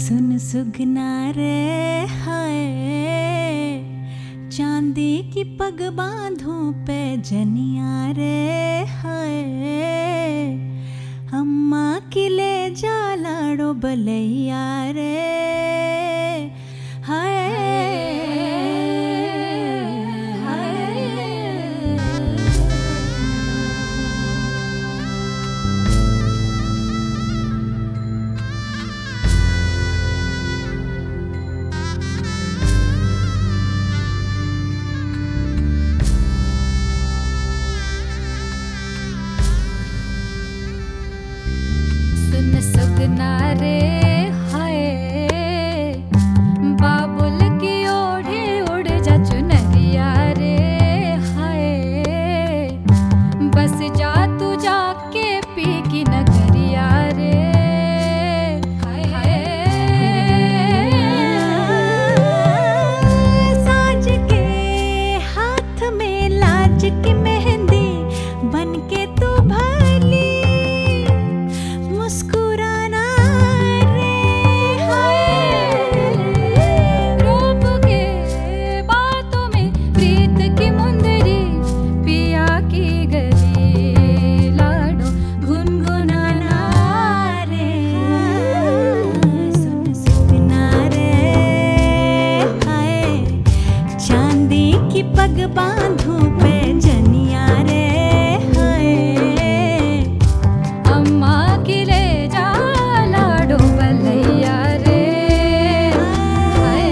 सुन सुगना रे हाय, चांदी की पग बांधूं पे जनिया रे हाय, अम्मा की ले जा लाड़ो बलैया रे हाय। सुन सुगना रे हाय, बाबुल की ओढ़े उड़ जा चुनरिया रे हाय, बस जा तू जाके पी की नगरिया रे हाय हाय। साज के हाथ में लाज की मेहंदी बन के तू भली मुस्कुराना रे हाय। रूप के बातों में प्रीत की मुंदरी पिया की गली लाडो गुनगुनाना रे। सुन सुगना रे हाय, चांदी की पग बांधूं पे जनिया रे हाय, अम्मा की ले जा लाडो बलैया रे हाय।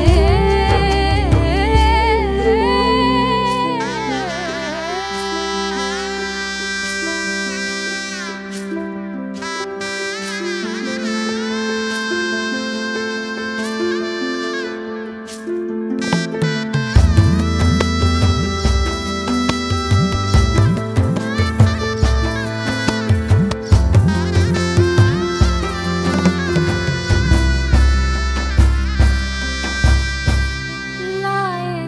लाए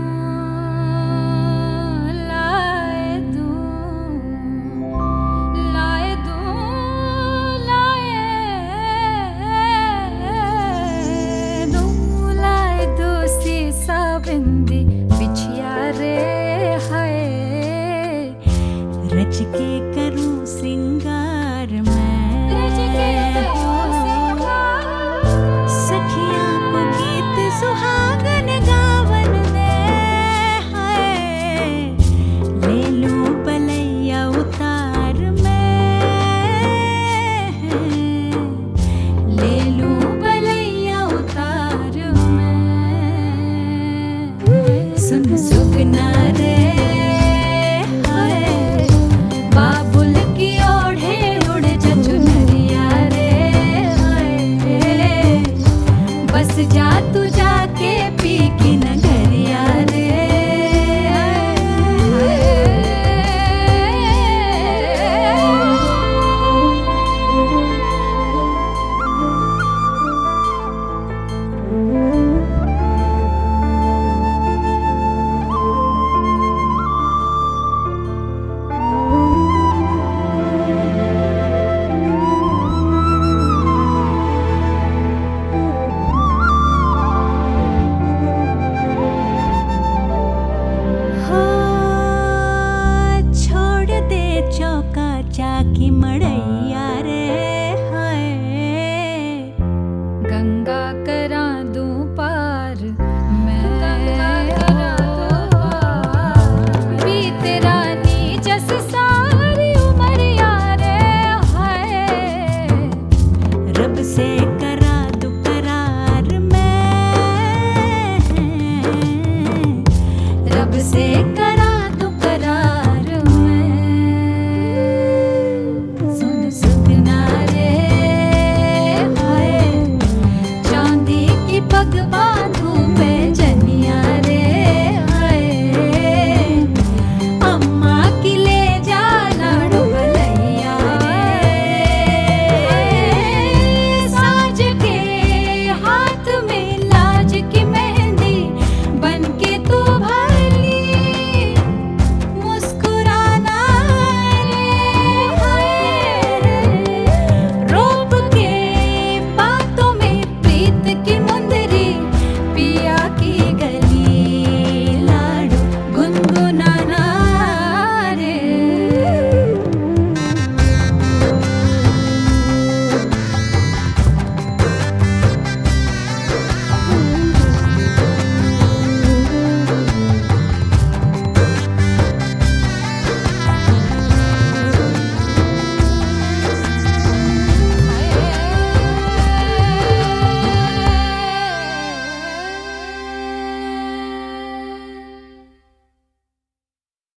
दो सीसा बिंदी बिछिया रे हाय, रच के करूं सिंगार मैं, रच के करूं सिंगार। सखियां को गीत सुहागन गावन दे हाय, ले लूं बलैया उतार मैं, ले लूं बलैया उतार मैं। सुन सुगना रे हाय, बाबुल की ओढ़े उड़ जा चुनरिया रे हाय, बस जा तू जाके पी की नगरिया रे हो, छोड़ दे चौका चाकी मड़ई